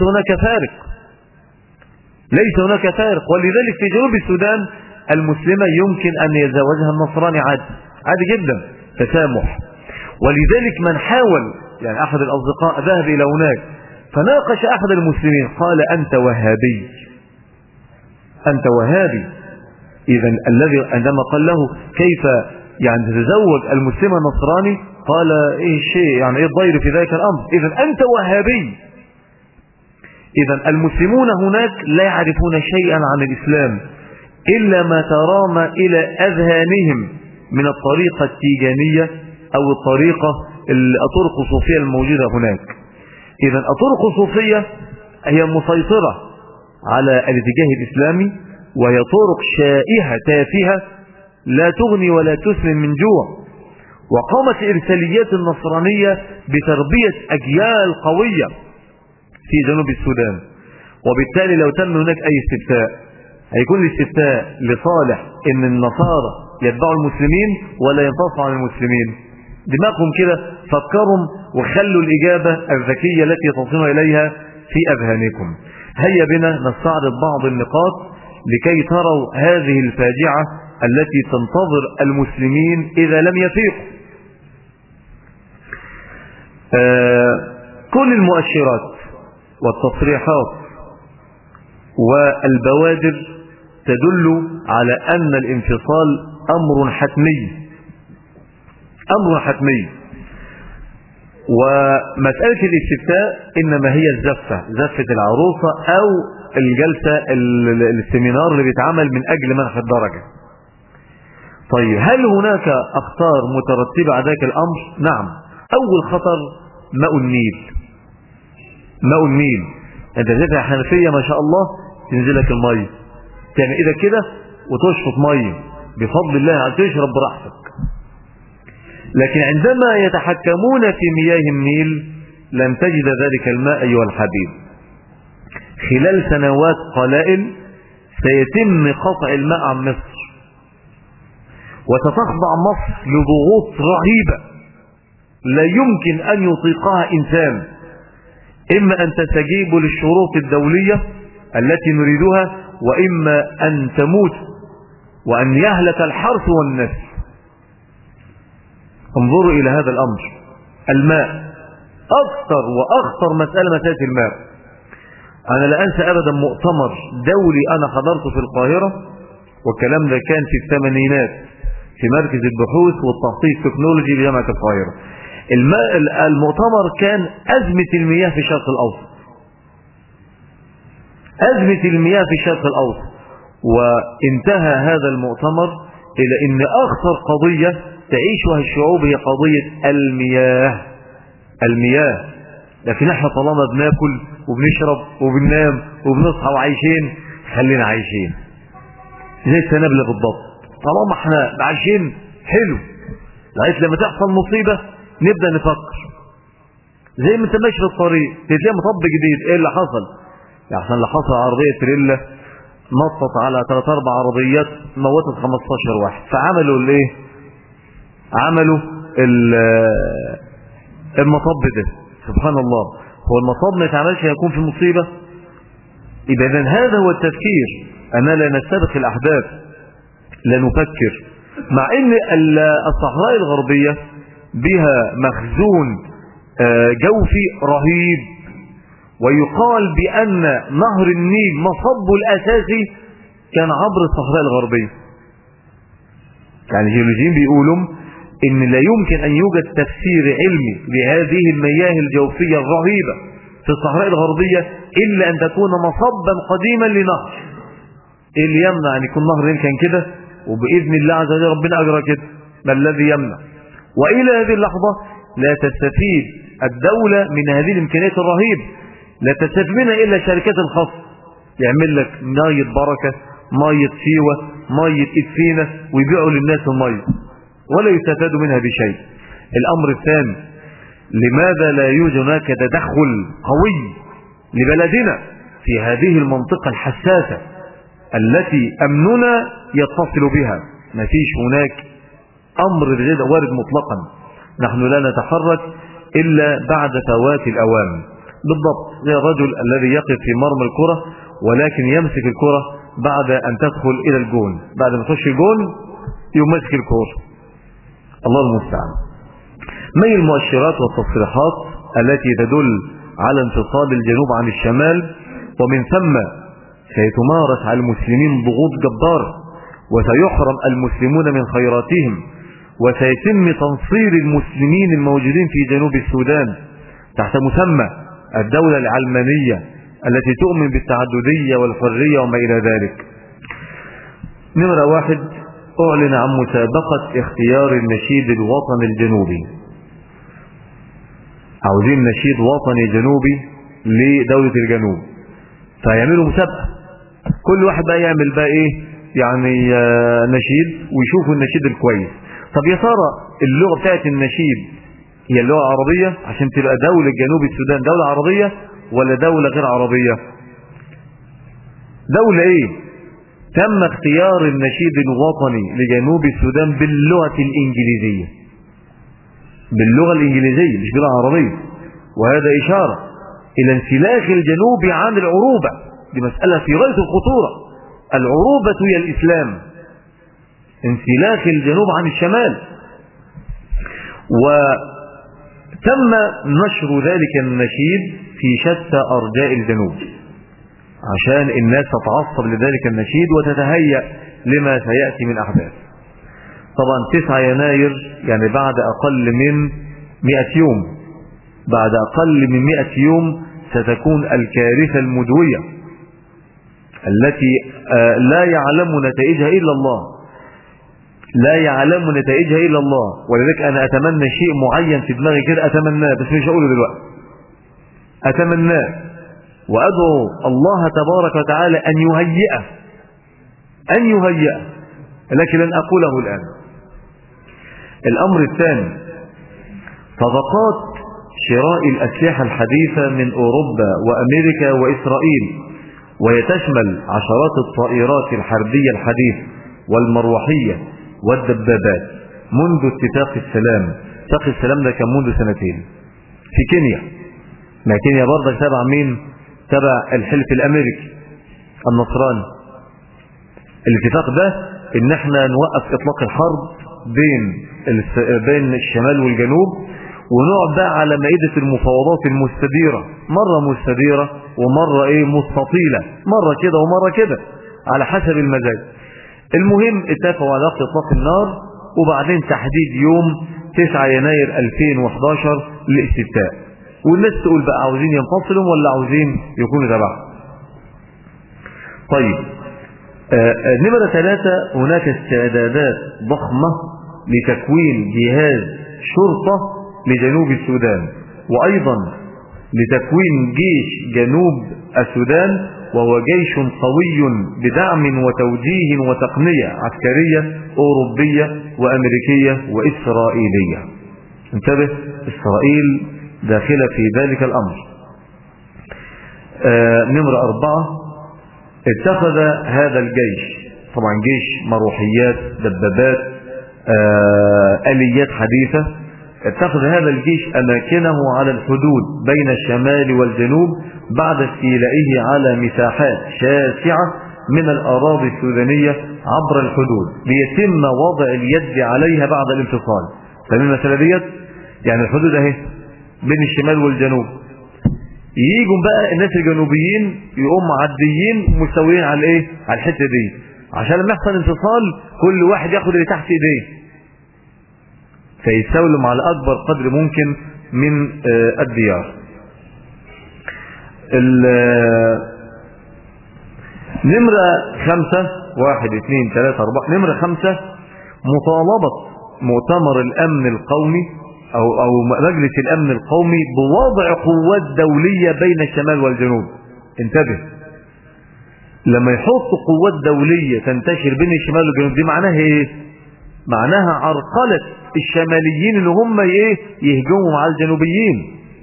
هناك فارق. ولذلك في جنوب السودان المسلمة يمكن أن يتزوجها النصراني عادي جدا، تسامح. ولذلك من حاول، يعني أحد الأصدقاء ذهب إلى هناك فناقش أحد المسلمين قال أنت وهابي. إذا الذي عندما قال له كيف يعني تتزوج المسلمة النصراني قال إيه الشيء يعني إيه الضير في ذلك الأمر؟ إذا أنت وهابي. إذا المسلمون هناك لا يعرفون شيئا عن الإسلام إلا ما ترام إلى أذهانهم من الطريقة التيجانية أو الطرق الصوفية الموجودة هناك. إذا الطرق الصوفية هي مسيطرة على الاتجاه الإسلامي، وهي طرق شائعة تافهة لا تغني ولا تسمن من جوع، وقامت إرساليات النصرانية بتربية أجيال قوية في جنوب السودان. وبالتالي لو تم هناك أي استفتاء هيكون الاستفتاء لصالح إن النصارى يتبعوا المسلمين ولا ينتصروا عن المسلمين. دماغهم كده، فكرهم وخلوا الإجابة الذكية التي تصلون إليها في أذهانكم. هيا بنا نستعرض بعض النقاط لكي تروا هذه الفاجعة التي تنتظر المسلمين إذا لم يفيقوا. كل المؤشرات والتصريحات والبوادر تدل على أن الانفصال أمر حتمي، أمر حتمي. ومسألة الاستفتاء إنما هي الزفة، زفة العروسة أو الجلسة السيمينار اللي بيتعمل من أجل منح الدرجة. طيب هل هناك أخطار مترتبة على ذلك الأمر؟ نعم. أول خطر ماء النيل. ماء النيل، أنت تفتح حنفية ما شاء الله تنزلك المية، تعمل إيدك كده وتشفط مية بفضل الله تشرب براحتك. لكن عندما يتحكمون في مياه النيل لن تجد ذلك الماء أيها الحبيب. خلال سنوات قلائل سيتم قطع الماء عن مصر، وستخضع مصر لضغوط رهيبة لا يمكن أن يطيقها إنسان. إما أن تستجيب للشروط الدولية التي نريدها، وإما أن تموت وأن يهلك الحرث والنسل. انظروا إلى هذا الأمر. الماء أكثر وأخطر مسألة الماء. أنا لا أنسى أبدا مؤتمر دولي أنا حضرته في القاهرة، والكلام ده كان في الثمانينات في مركز البحوث والتخطيط التكنولوجي بجامعة القاهرة. المؤتمر كان أزمة المياه في الشرق الأوسط، أزمة المياه في الشرق الأوسط. وانتهى هذا المؤتمر إلى أن أخطر قضية تعيشها الشعوب هي قضية المياه. المياه. لكن احنا طالما بناكل وبنشرب وبننام وبنصحى وعايشين، خلينا عايشين زي السنابلة بالضبط. طالما احنا عايشين حلو، لغاية لما تحصل مصيبة نبدأ نفكر. زي ما انت ماشي في الطريق تلاقي مطب جديد، ايه اللي حصل؟ يعني اللي حصل عربية تريلا نطت على 3-4 عربيات موتت 15 واحد. فعملوا الايه؟ عملوا المطب ده. سبحان الله، هو المطب ما يتعملش هيكون في مصيبة؟ إذا هذا هو التفكير، أننا لا نستبق الأحداث، لا نفكر. مع أن الصحراء الغربية بها مخزون جوفي رهيب، ويقال بأن نهر النيل مصبه الأساسي كان عبر الصحراء الغربية. يعني الجيولوجيين بيقولوا إن لا يمكن أن يوجد تفسير علمي لهذه المياه الجوفية الرهيبة في الصحراء الغربية إلا أن تكون مصبا قديما لنهر. إيه اللي يمنع أن يكون نهر كان كده وبإذن الله عز وجل ربنا أجرى كده؟ ما الذي يمنع؟ وإلى هذه اللحظة لا تستفيد الدولة من هذه الإمكانيات الرهيبة، لا تستفيد منها إلا الشركات الخاصة. يعمل لك مية بركة، مية سيوة، مية إدفينة، ويبيعوا للناس المية ولا يستفادوا منها بشيء. الأمر الثاني، لماذا لا يوجد هناك تدخل قوي لبلدنا في هذه المنطقة الحساسة التي أمننا يتصل بها؟ ما فيش هناك أمر وارد مطلقا. نحن لا نتحرك إلا بعد فوات الأوان. بالضبط زي الرجل الذي يقف في مرمى الكرة ولكن يمسك الكرة بعد أن تدخل إلى الجون، بعد ما تخش الجون يمسك الكرة. الله المستعان. ما هي المؤشرات والتصريحات التي تدل على انفصال الجنوب عن الشمال؟ ومن ثم سيتمارس على المسلمين ضغوط جبارة، وسيحرم المسلمون من خيراتهم، وسيتم تنصير المسلمين الموجودين في جنوب السودان تحت مسمى الدولة العلمانية التي تؤمن بالتعددية والحرية وما إلى ذلك. نمرة 1، أعلن عن مسابقة اختيار النشيد الوطني الجنوبي. عاوزين نشيد وطني جنوبي لدولة الجنوب، فيعملوا مسابقة. كل واحد بقى يعمل بقى ايه يعني نشيد، ويشوفوا النشيد الكويس. طب يا ترى اللغة بتاعت النشيد هي اللغة العربية عشان تبقى دولة جنوب السودان دولة عربية ولا دولة غير عربية؟ دولة ايه؟ تم اختيار النشيد الوطني لجنوب السودان باللغة الإنجليزية، باللغة الإنجليزية مش باللغة العربية، وهذا إشارة إلى انسلاخ الجنوب عن العروبة. دي مسألة في غاية الخطورة. العروبة هي الإسلام، انسلاخ الجنوب عن الشمال. وتم نشر ذلك النشيد في شتى أرجاء الجنوب عشان الناس تتعصب لذلك النشيد وتتهيأ لما سيأتي من أحداث. طبعا 9 يناير يعني بعد أقل من 100 يوم، بعد أقل من 100 يوم ستكون الكارثة المدوية التي لا يعلم نتائجها إلا الله، لا يعلم نتائجها إلا الله. ولذلك أنا أتمنى شيء معين في دماغي كده، أتمناه بس مش هقوله دلوقتي، أتمناه وأدعو الله تبارك وتعالى أن يهيئه، لكن لن أقوله الآن. الأمر الثاني صفقات شراء الأسلحة الحديثة من أوروبا وأمريكا وإسرائيل، وهي تشمل عشرات الطائرات الحربية الحديثة والمروحية والدبابات منذ اتفاق السلام. اتفاق السلام ده كان منذ 2 سنين في كينيا. ما كينيا برضه تبع مين؟ تبع الحلف الأمريكي النصراني. الاتفاق ده ان احنا نوقف اطلاق الحرب بين الشمال والجنوب، ونقعد بقى على مائدة المفاوضات المستديرة، مرة مستديرة ومرة مستطيلة، مرة كده ومرة كده على حسب المزاج. المهم اتفقوا على اطلاق النار، وبعدين تحديد يوم 9 يناير 2011 للاستفتاء، والناس تقول بقى عاوزين ينفصلوا ولا عاوزين يكونوا تبعهم. طيب نمرة 3 هناك استعدادات ضخمة لتكوين جهاز شرطة لجنوب السودان، وأيضا لتكوين جيش جنوب السودان، وهو جيش قوي بدعم وتوجيه وتقنية عسكرية أوروبية وأمريكية وإسرائيلية. انتبه، إسرائيل داخلة في ذلك الأمر. نمرة 4 اتخذ هذا الجيش، طبعا جيش مروحيات دبابات آليات حديثة، اتخذ هذا الجيش أماكنه على الحدود بين الشمال والجنوب بعد استيلائه على مساحات شاسعة من الأراضي السودانية عبر الحدود ليتم وضع اليد عليها بعد الانفصال. فمن المسألة ديت يعني الحدود اهي بين الشمال والجنوب، ييجوا بقى الناس الجنوبيين يقوم معديين مستويين على على الحته دي، عشان لما يحصل انفصال كل واحد ياخد اللي تحت ايديه، فيستولم على اكبر قدر ممكن من الديار. نمرة 5 1 2 3 4 نمرة 5 مطالبة مؤتمر الامن القومي أو مجلس الأمن القومي بوضع قوات دولية بين الشمال والجنوب. انتبه، لما يحطوا قوات دولية تنتشر بين الشمال والجنوب دي معناها ايه؟ معناها عرقلة الشماليين اللي هم يهجموا على الجنوبيين،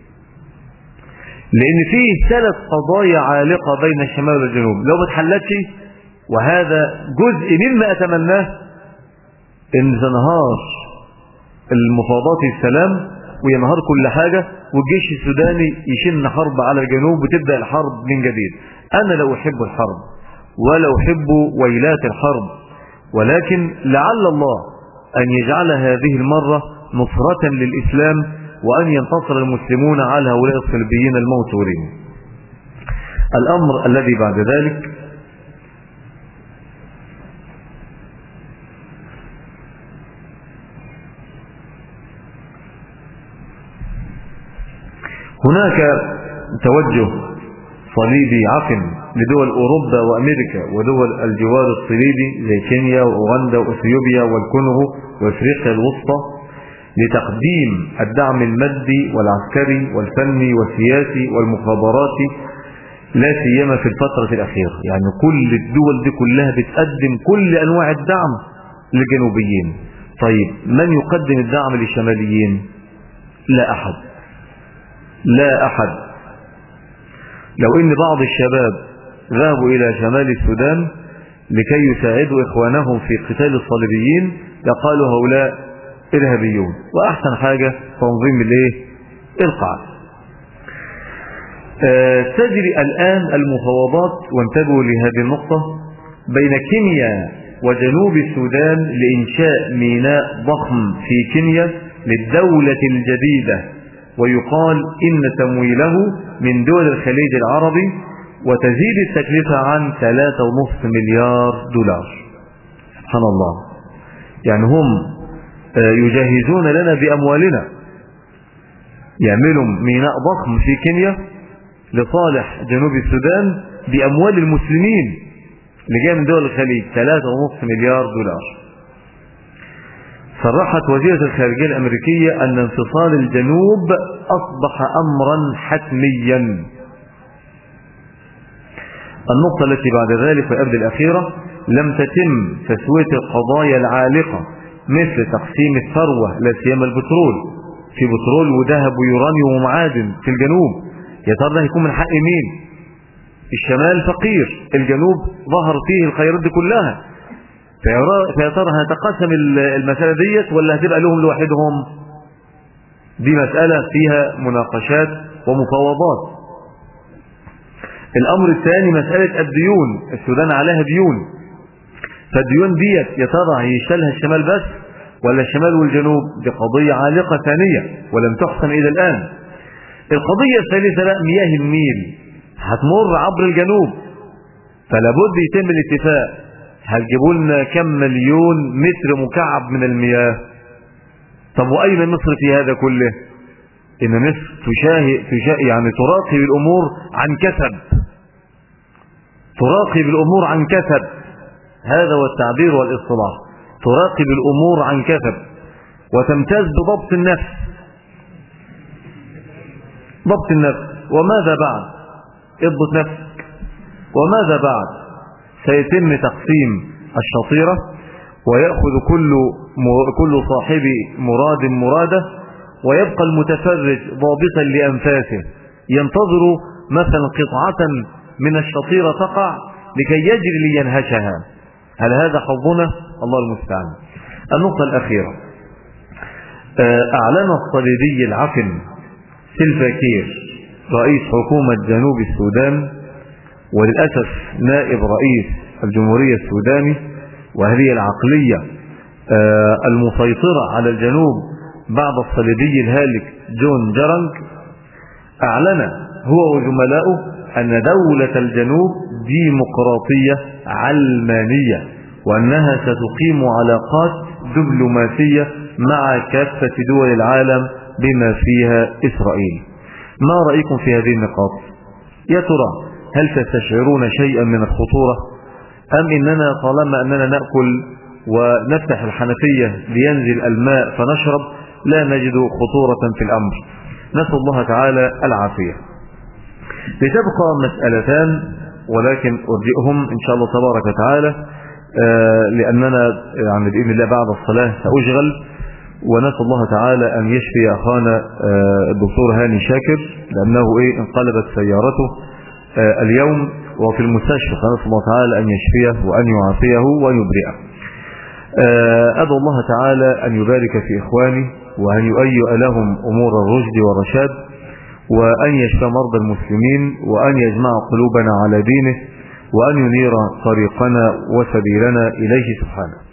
لأن فيه 3 قضايا عالقة بين الشمال والجنوب لو ما اتحلتش، وهذا جزء مما أتمناه، ان تنهار المفاوضات السلام وينهار كل حاجة والجيش السوداني يشن حرب على الجنوب وتبدأ الحرب من جديد. أنا لا أحب الحرب ولا أحب ويلات الحرب، ولكن لعل الله أن يجعل هذه المرة نصرة للإسلام وأن ينتصر المسلمون على هؤلاء الصليبيين الموتورين. الأمر الذي بعد ذلك هناك توجه صليبي عفن لدول أوروبا وأمريكا ودول الجوار الصليبي زي كينيا وأوغندا وإثيوبيا والكونغو وإفريقيا الوسطى لتقديم الدعم المادي والعسكري والفني والسياسي والمخابراتي، لا سيما في الفترة الأخيرة. يعني كل الدول دي كلها بتقدم كل أنواع الدعم للجنوبيين، طيب من يقدم الدعم للشماليين؟ لا أحد، لا أحد. لو إن بعض الشباب ذهبوا إلى شمال السودان لكي يساعدوا إخوانهم في قتال الصليبيين لقالوا هؤلاء إرهابيون، وأحسن حاجة تنظيم القاعدة. تجري الآن المفاوضات، وانتبهوا لهذه النقطة، بين كينيا وجنوب السودان لإنشاء ميناء ضخم في كينيا للدولة الجديدة، ويقال إن تمويله من دول الخليج العربي، وتزيد التكلفة عن 3.5 مليار دولار. سبحان الله، يعني هم يجهزون لنا بأموالنا، يعملوا ميناء ضخم في كينيا لصالح جنوب السودان بأموال المسلمين اللي جايه من دول الخليج، 3.5 مليار دولار. صرحت وزيرة الخارجية الأمريكية أن انفصال الجنوب أصبح أمرا حتميا. النقطة التي بعد ذلك والأبد الأخيرة، لم تتم تسوية القضايا العالقة مثل تقسيم الثروة لا سيما البترول، في بترول وذهب ويورانيوم ومعادن في الجنوب، يا ترى ده هيكون من حق مين؟ الشمال فقير، الجنوب ظهر فيه الخيرات دي كلها، فيا ترى هنتقسم المسألة ديت ولا هتبقى لهم لوحدهم؟ دي مسألة فيها مناقشات ومفاوضات. الأمر الثاني مسألة الديون، السودان عليها ديون، فالديون ديت يا ترى هيشتلها الشمال بس ولا الشمال والجنوب؟ دي قضية عالقة ثانية ولم تحسم إلى الآن. القضية الثالثة لا، مياه النيل هتمر عبر الجنوب، فلا بد يتم الاتفاق، هتجيبوا لنا كم مليون متر مكعب من المياه؟ طب وأين مصر في هذا كله؟ إن مصر يعني تراقب الأمور عن كسب، تراقب الأمور عن كسب، هذا هو التعبير والاصطلاح، تراقب الأمور عن كسب، وتمتاز بضبط النفس، ضبط النفس. وماذا بعد؟ اضبط نفسك. وماذا بعد؟ سيتم تقسيم الشطيرة، ويأخذ كل صاحب مراد مراده، ويبقى المتفرج ضابطا لأنفاسه ينتظر مثلا قطعة من الشطيرة تقع لكي يجري لينهشها. هل هذا حظنا؟ الله المستعان. النقطة الأخيرة، أعلن الصليبي العفن سيلفا كير رئيس حكومة جنوب السودان، وللأسف نائب رئيس الجمهورية السوداني، وهذه العقلية المسيطرة على الجنوب بعد الصليبي الهالك جون جرانج، أعلن هو وزملائه أن دولة الجنوب ديمقراطية علمانية، وأنها ستقيم علاقات دبلوماسية مع كافة دول العالم بما فيها إسرائيل. ما رأيكم في هذه النقاط؟ يا ترى هل تستشعرون شيئا من الخطورة، أم إننا طالما أننا نأكل ونفتح الحنفية لينزل الماء فنشرب لا نجد خطورة في الأمر؟ نسأل الله تعالى العافية. لتبقى مسألتان ولكن أرجئهم إن شاء الله تبارك وتعالى، لأننا يعني بإذن الله بعد الصلاة سأشغل، ونسأل الله تعالى أن يشفي أخانا الدكتور هاني شاكر، لأنه انقلبت سيارته اليوم وفي المستشفى، فنسأل الله تعالى أن يشفيه وأن يعافيه وأن يبرئه. أدعو الله تعالى أن يبارك في إخواني، وأن يؤيئ لهم أمور الرشد والرشاد، وأن يشفى مرضى المسلمين، وأن يجمع قلوبنا على دينه، وأن ينير طريقنا وسبيلنا إليه سبحانه.